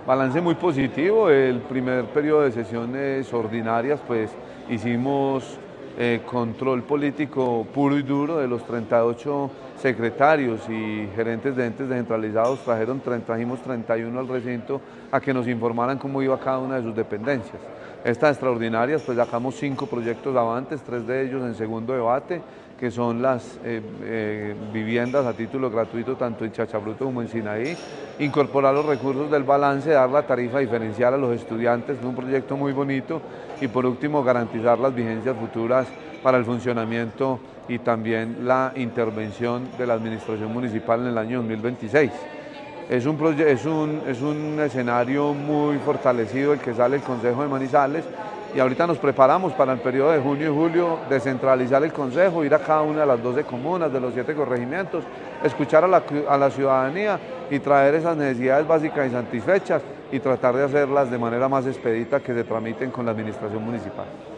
Balance muy positivo. El primer periodo de sesiones ordinarias, pues hicimos control político puro y duro de los 38 secretarios y gerentes de entes descentralizados. Trajimos 31 al recinto a que nos informaran cómo iba cada una de sus dependencias. Estas extraordinarias, pues sacamos 5 proyectos avantes, 3 de ellos en segundo debate, que son las viviendas a título gratuito tanto en Chachabruto como en Sinaí, incorporar los recursos del balance, dar la tarifa diferencial a los estudiantes, es un proyecto muy bonito, y por último garantizar las vigencias futuras para el funcionamiento y también la intervención de la administración municipal en el año 2026. Es un escenario muy fortalecido el que sale el Consejo de Manizales, y ahorita nos preparamos para el periodo de junio y julio descentralizar el Consejo, ir a cada una de las 12 comunas, de los 7 corregimientos, escuchar a la ciudadanía y traer esas necesidades básicas y satisfechas y tratar de hacerlas de manera más expedita que se tramiten con la administración municipal.